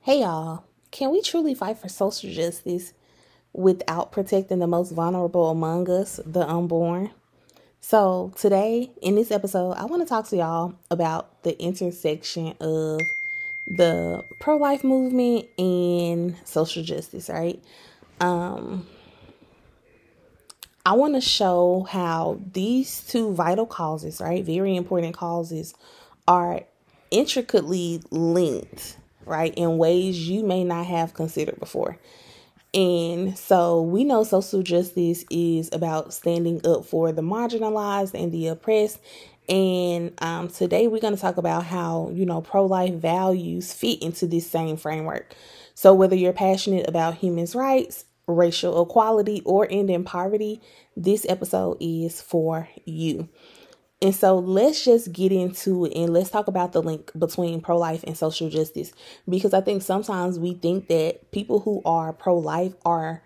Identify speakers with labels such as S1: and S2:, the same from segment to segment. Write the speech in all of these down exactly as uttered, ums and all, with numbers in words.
S1: Hey y'all, can we truly fight for social justice without protecting the most vulnerable among us, the unborn? So, today in this episode, I want to talk to y'all about the intersection of the pro life movement and social justice, right? Um, I want to show how these two vital causes, right, very important causes, are intricately linked, right, in ways you may not have considered before. And so we know social justice is about standing up for the marginalized and the oppressed. And um, today we're going to talk about how, you know, pro-life values fit into this same framework. So whether you're passionate about human rights, racial equality, or ending poverty, this episode is for you. And so let's just get into it and let's talk about the link between pro-life and social justice, because I think sometimes we think that people who are pro-life are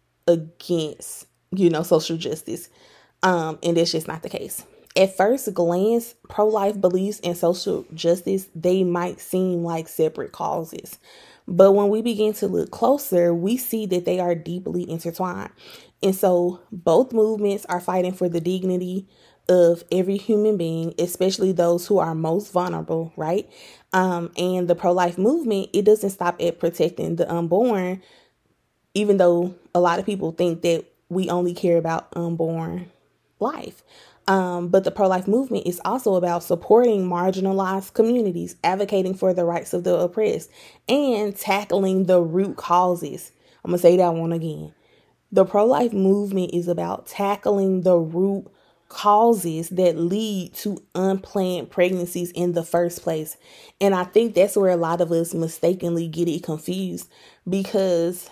S1: against, you know, social justice. Um, and that's just not the case. At first glance, pro-life beliefs and social justice, they might seem like separate causes. But when we begin to look closer, we see that they are deeply intertwined. And so both movements are fighting for the dignity of every human being, especially those who are most vulnerable, right? Um, and the pro-life movement, it doesn't stop at protecting the unborn, even though a lot of people think that we only care about unborn life. Um, but the pro-life movement is also about supporting marginalized communities, advocating for the rights of the oppressed, and tackling the root causes. I'm going to say that one again. The pro-life movement is about tackling the root causes that lead to unplanned pregnancies in the first place. And I think that's where a lot of us mistakenly get it confused, because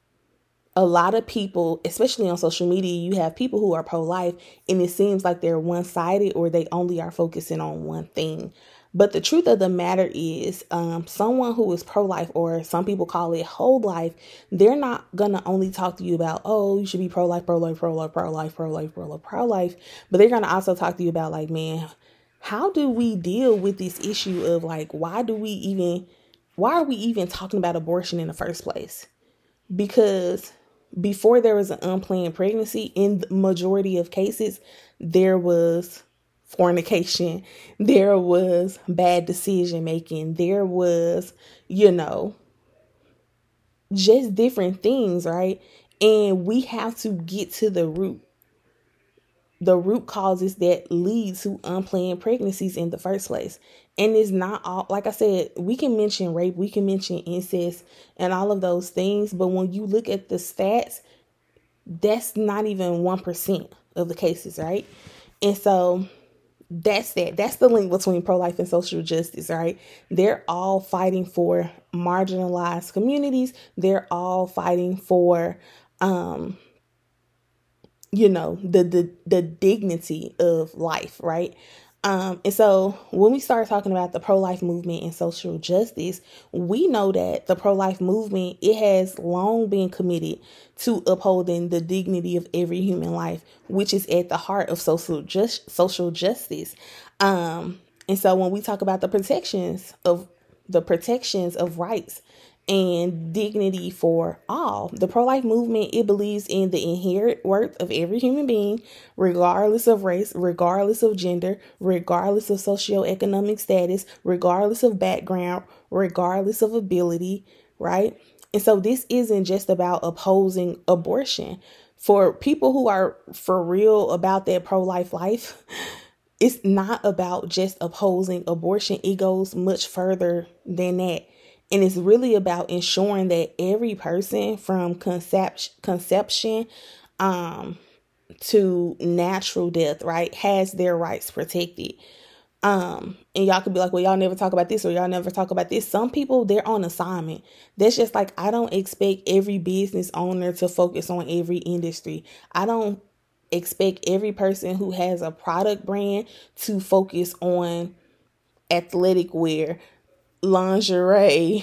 S1: a lot of people, especially on social media, you have people who are pro-life and it seems like they're one-sided or they only are focusing on one thing. But the truth of the matter is, um, someone who is pro-life, or some people call it whole life, they're not going to only talk to you about, oh, you should be pro-life, pro-life, pro-life, pro-life, pro-life, pro-life, pro-life. But they're going to also talk to you about, like, man, how do we deal with this issue of, like, why do we even, why are we even talking about abortion in the first place? Because before there was an unplanned pregnancy, in the majority of cases, there was fornication, there was bad decision making, there was, you know, just different things, right? And we have to get to the root, the root causes that lead to unplanned pregnancies in the first place. And it's not all, like I said, we can mention rape, we can mention incest and all of those things. But when you look at the stats, that's not even one percent of the cases, right? And so that's that. That's the link between pro-life and social justice, right? They're all fighting for marginalized communities. They're all fighting for, um, you know, the, the, the dignity of life, right? Um, and so when we start talking about the pro-life movement and social justice, we know that the pro-life movement, it has long been committed to upholding the dignity of every human life, which is at the heart of social just social justice. Um, and so when we talk about the protections of the protections of rights and dignity for all, the pro-life movement, it believes in the inherent worth of every human being, regardless of race, regardless of gender, regardless of socioeconomic status, regardless of background, regardless of ability, right? And so this isn't just about opposing abortion. For people who are for real about that pro-life life, it's not about just opposing abortion. It goes much further than that. And it's really about ensuring that every person from concept, conception um, to natural death, right, has their rights protected. Um, and y'all could be like, well, y'all never talk about this or y'all never talk about this. Some people, they're on assignment. That's just like, I don't expect every business owner to focus on every industry. I don't expect every person who has a product brand to focus on athletic wear, lingerie,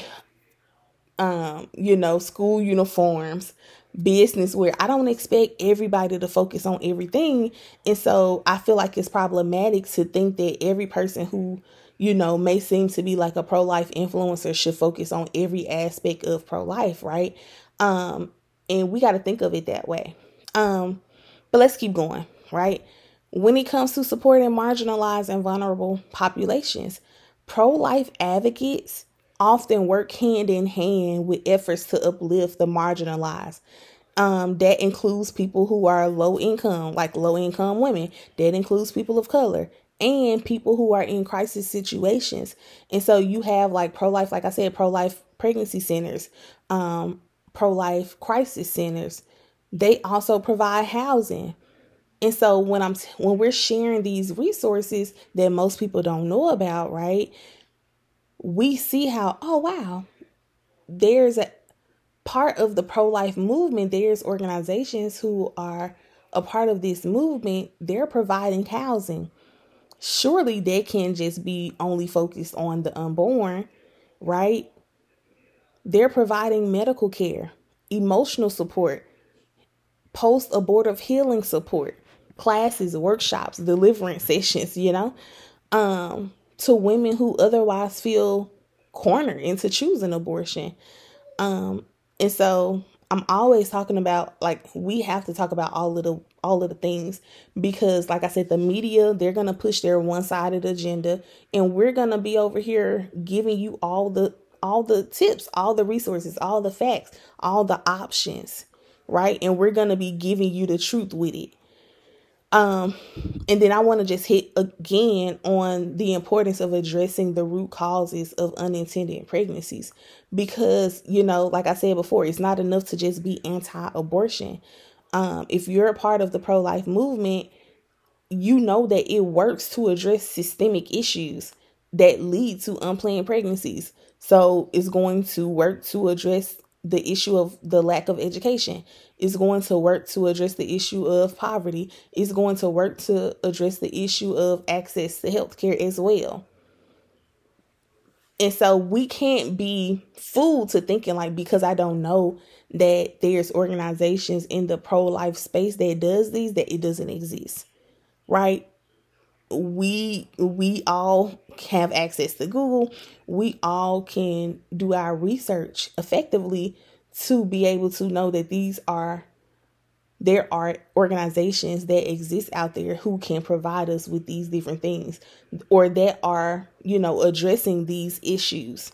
S1: um, you know, school uniforms, business wear. I don't expect everybody to focus on everything. And so I feel like it's problematic to think that every person who, you know, may seem to be like a pro-life influencer should focus on every aspect of pro-life, right? Um, and we got to think of it that way. Um, but let's keep going, right? When it comes to supporting marginalized and vulnerable populations, pro-life advocates often work hand in hand with efforts to uplift the marginalized. Um, that includes people who are low income, like low income women. That includes people of color and people who are in crisis situations. And so you have like pro-life, like I said, pro-life pregnancy centers, um, pro-life crisis centers. They also provide housing. And so when I'm when we're sharing these resources that most people don't know about, right? We see how, oh wow, there's a part of the pro-life movement, there's organizations who are a part of this movement, they're providing housing. Surely they can't just be only focused on the unborn, right? They're providing medical care, emotional support, post-abortive healing support, classes, workshops, deliverance sessions, you know, um, to women who otherwise feel cornered into choosing abortion. Um, and so I'm always talking about, like, we have to talk about all of the all of the things, because like I said, the media, they're going to push their one-sided agenda, and we're going to be over here giving you all the all the tips, all the resources, all the facts, all the options, right? And we're going to be giving you the truth with it. Um, and then I want to just hit again on the importance of addressing the root causes of unintended pregnancies, because, you know, like I said before, it's not enough to just be anti-abortion. Um, if you're a part of the pro-life movement, you know that it works to address systemic issues that lead to unplanned pregnancies. So it's going to work to address the issue of the lack of education. It's going to work to address the issue of poverty. It's going to work to address the issue of access to healthcare as well. And so we can't be fooled to thinking like, because I don't know that there's organizations in the pro-life space that does these, that it doesn't exist, right? We we all have access to Google. We all can do our research effectively to be able to know that these are, there are organizations that exist out there who can provide us with these different things, or that are, you know, addressing these issues.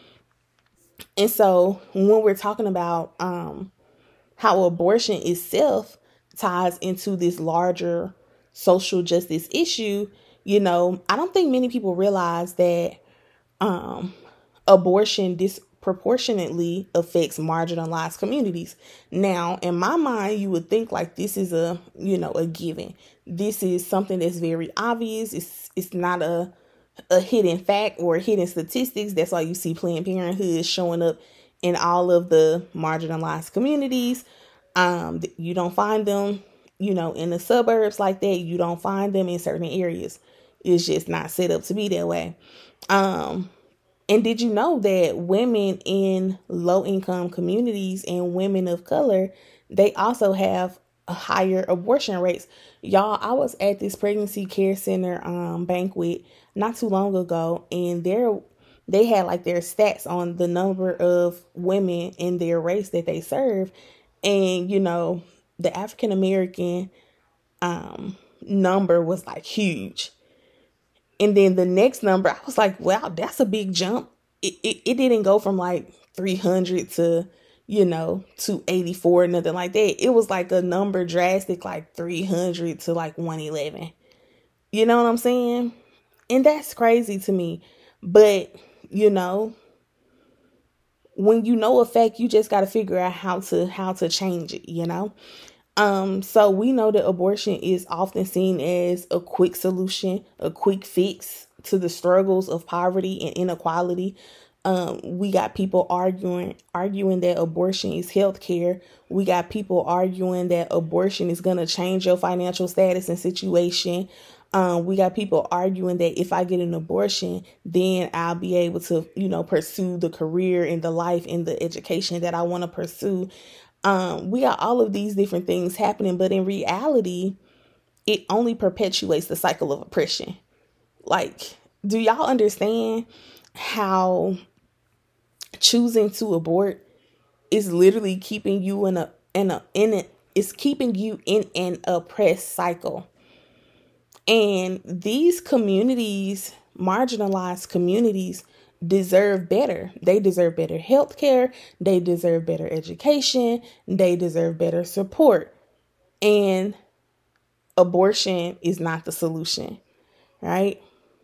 S1: And so when we're talking about um, how abortion itself ties into this larger social justice issue, you know, I don't think many people realize that um, abortion disproportionately affects marginalized communities. Now, in my mind, you would think like this is a, you know, a given. This is something that's very obvious. It's it's not a a hidden fact or hidden statistics. That's why you see Planned Parenthood showing up in all of the marginalized communities. Um, you don't find them, you know, in the suburbs like that. You don't find them in certain areas. It's just not set up to be that way. Um, and did you know that women in low income communities and women of color, they also have a higher abortion rates? Y'all, I was at this pregnancy care center um, banquet not too long ago, and there they had like their stats on the number of women in their race that they serve. And, you know, the African American um, number was like huge. And then the next number, I was like, wow, that's a big jump. It, it, it didn't go from like three hundred to, you know, two eighty-four, nothing like that. It was like a number drastic, like three hundred to like one eleven. You know what I'm saying? And that's crazy to me. But, you know, when you know a fact, you just got to figure out how to how to change it, you know? Um, so we know that abortion is often seen as a quick solution, a quick fix to the struggles of poverty and inequality. Um, we got people arguing, arguing that abortion is health care. We got people arguing that abortion is going to change your financial status and situation. Um, we got people arguing that if I get an abortion, then I'll be able to, you know, pursue the career and the life and the education that I want to pursue. Um, we got all of these different things happening, but in reality, it only perpetuates the cycle of oppression. Like, Do y'all understand how choosing to abort is literally keeping you in a in a in a it's keeping you in an oppressed cycle? And these communities, marginalized communities, deserve better. They deserve better health care. They deserve better education. They deserve better support. And abortion is not the solution, right?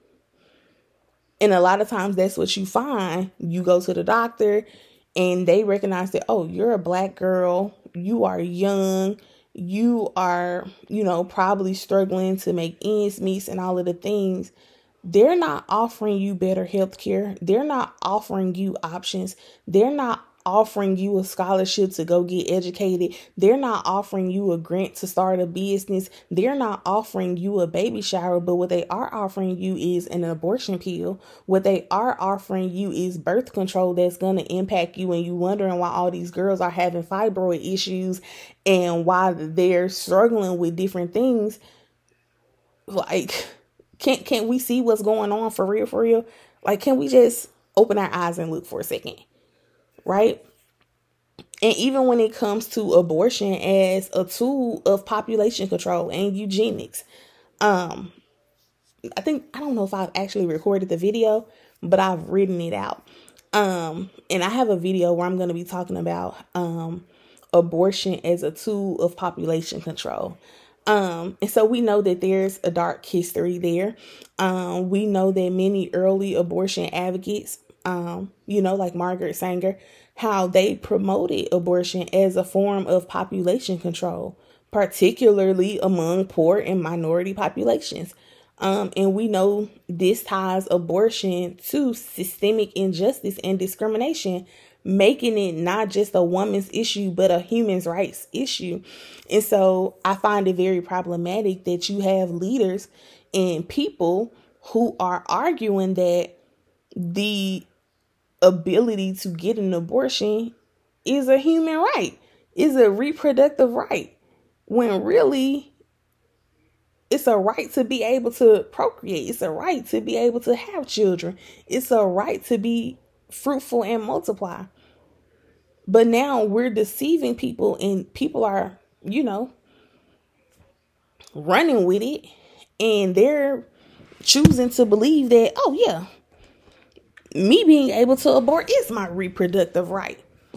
S1: And a lot of times that's what you find. You go to the doctor and they recognize that, oh, you're a black girl. You are young. You are, you know, probably struggling to make ends meet and all of the things. They're not offering you better health care. They're not offering you options. They're not offering you a scholarship to go get educated. They're not offering you a grant to start a business. They're not offering you a baby shower. But what they are offering you is an abortion pill. What they are offering you is birth control that's going to impact you. And you wondering why all these girls are having fibroid issues and why they're struggling with different things. Like, can't, can't we see what's going on for real, for real? Like, can we just open our eyes and look for a second? Right? And even when it comes to abortion as a tool of population control and eugenics, um, I think, I don't know if I've actually recorded the video, but I've written it out. Um, and I have a video where I'm going to be talking about um, abortion as a tool of population control. Um, and so we know that there's a dark history there. Um, we know that many early abortion advocates, um, you know, like Margaret Sanger, how they promoted abortion as a form of population control, particularly among poor and minority populations. Um, and we know this ties abortion to systemic injustice and discrimination, making it not just a woman's issue, but a human rights issue. And so I find it very problematic that you have leaders and people who are arguing that the ability to get an abortion is a human right, is a reproductive right, when really it's a right to be able to procreate. It's a right to be able to have children. It's a right to be fruitful and multiply. But now we're deceiving people and people are, you know, running with it, and they're choosing to believe that, oh yeah, me being able to abort is my reproductive right.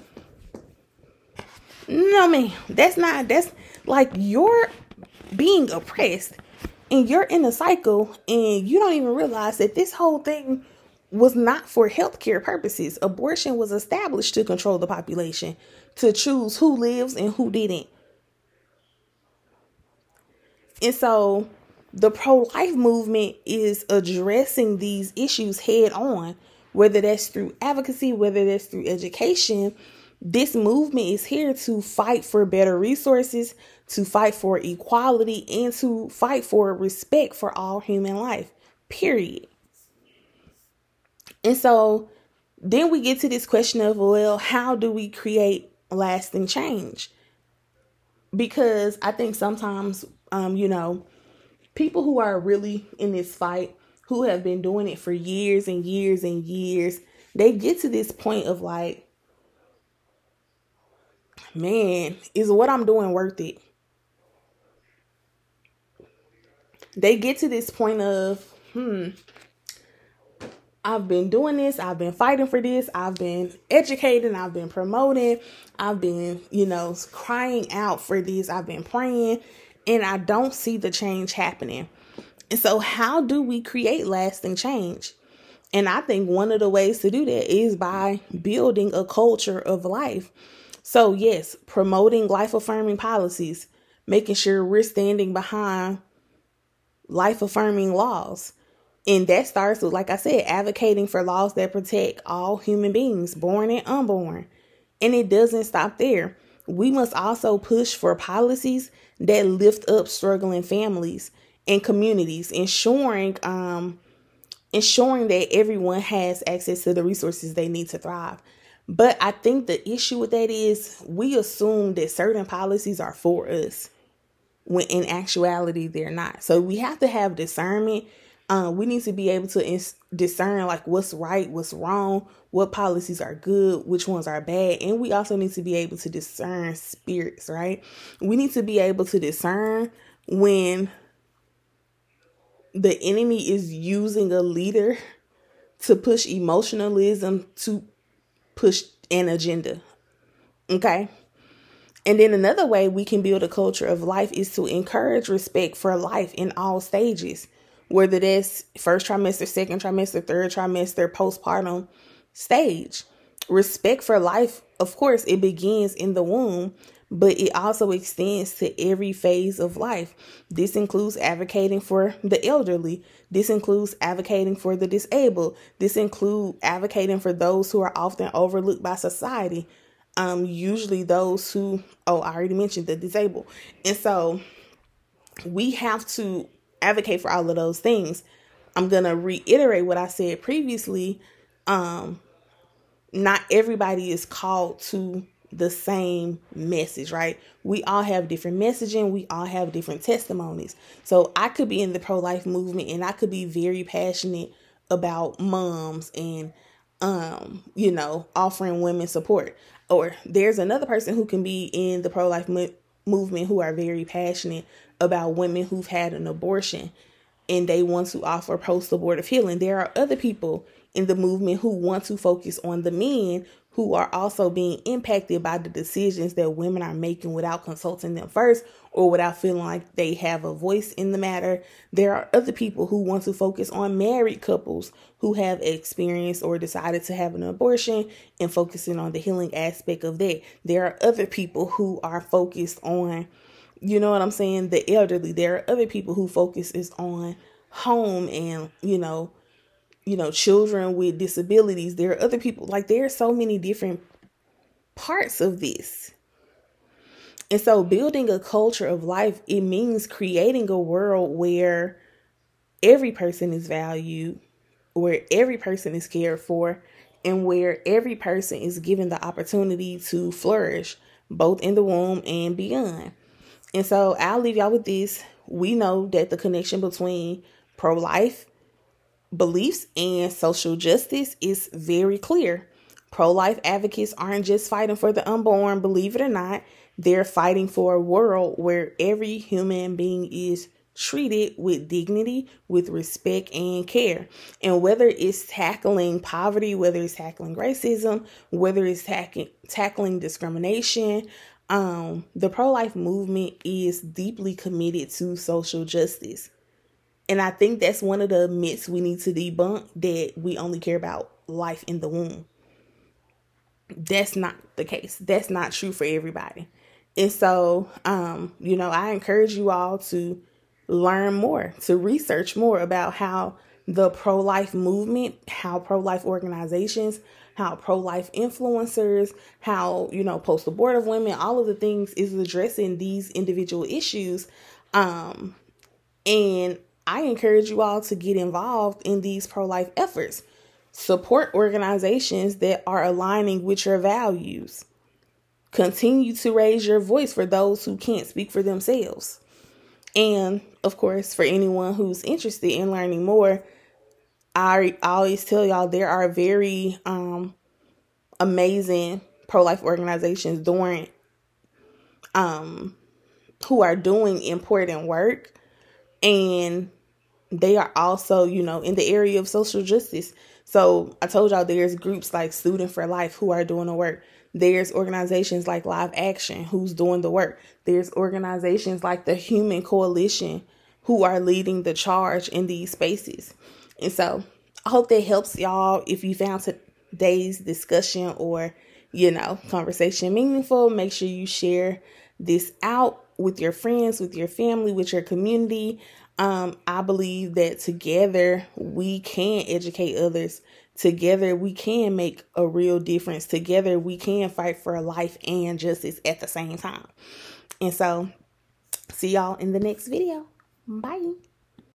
S1: No, man, that's not, that's like you're being oppressed and you're in a cycle and you don't even realize that this whole thing was not for healthcare purposes. Abortion was established to control the population, to choose who lives and who didn't. And so the pro-life movement is addressing these issues head on, whether that's through advocacy, whether that's through education. This movement is here to fight for better resources, to fight for equality, and to fight for respect for all human life, period. And so then we get to this question of, well, how do we create lasting change? Because I think sometimes, um, you know, people who are really in this fight, who have been doing it for years and years and years, they get to this point of like, man, is what I'm doing worth it? They get to this point of, hmm, I've been doing this. I've been fighting for this. I've been educating. I've been promoting. I've been, you know, crying out for this. I've been praying, and I don't see the change happening. And so how do we create lasting change? And I think one of the ways to do that is by building a culture of life. So yes, promoting life-affirming policies, making sure we're standing behind life-affirming laws. And that starts with, like I said, advocating for laws that protect all human beings, born and unborn. And it doesn't stop there. We must also push for policies that lift up struggling families and communities, ensuring um, ensuring that everyone has access to the resources they need to thrive. But I think the issue with that is we assume that certain policies are for us, when in actuality they're not. So we have to have discernment. Um, we need to be able to ins- discern like what's right, what's wrong, what policies are good, which ones are bad. And we also need to be able to discern spirits, right? We need to be able to discern when the enemy is using a leader to push emotionalism, to push an agenda. Okay. And then another way we can build a culture of life is to encourage respect for life in all stages, whether that's first trimester, second trimester, third trimester, postpartum stage. Respect for life, of course, it begins in the womb, but it also extends to every phase of life. This includes advocating for the elderly. This includes advocating for the disabled. This includes advocating for those who are often overlooked by society. Um, usually those who, oh, I already mentioned the disabled. And so we have to advocate for all of those things. I'm going to reiterate what I said previously. Um, not everybody is called to the same message, right? We all have different messaging. We all have different testimonies. So I could be in the pro-life movement and I could be very passionate about moms and, um, you know, offering women support. Or there's another person who can be in the pro-life mo- movement who are very passionate about women who've had an abortion and they want to offer post-abortive healing. There are other people in the movement who want to focus on the men who are also being impacted by the decisions that women are making without consulting them first or without feeling like they have a voice in the matter. There are other people who want to focus on married couples who have experienced or decided to have an abortion and focusing on the healing aspect of that. There are other people who are focused on, you know what I'm saying, the elderly. There are other people who focus is on home and, you know, you know, children with disabilities. There are other people, like there are so many different parts of this. And so building a culture of life, it means creating a world where every person is valued, where every person is cared for, and where every person is given the opportunity to flourish, both in the womb and beyond. And so I'll leave y'all with this. We know that the connection between pro-life beliefs and social justice is very clear. Pro-life advocates aren't just fighting for the unborn, believe it or not. They're fighting for a world where every human being is treated with dignity, with respect and care. And whether it's tackling poverty, whether it's tackling racism, whether it's tackling tackling discrimination, um, the pro-life movement is deeply committed to social justice. And I think that's one of the myths we need to debunk, that we only care about life in the womb. That's not the case. That's not true for everybody. And so, um, you know, I encourage you all to learn more, to research more about how the pro-life movement, how pro-life organizations, how pro-life influencers, how, you know, post-abortive women, all of the things is addressing these individual issues. Um, and I encourage you all to get involved in these pro-life efforts. Support organizations that are aligning with your values. Continue to raise your voice for those who can't speak for themselves. And, of course, for anyone who's interested in learning more, I always tell y'all there are very um, amazing pro-life organizations doing, um, who are doing important work. And they are also, you know, in the area of social justice. So I told y'all there's groups like Student for Life who are doing the work. There's organizations like Live Action who's doing the work. There's organizations like the Human Coalition who are leading the charge in these spaces. And so I hope that helps y'all. If you found today's discussion or, you know, conversation meaningful, make sure you share this out with your friends, with your family, with your community. Um, I believe that together we can educate others. Together we can make a real difference. Together we can fight for life and justice at the same time. And so, see y'all in the next video. Bye.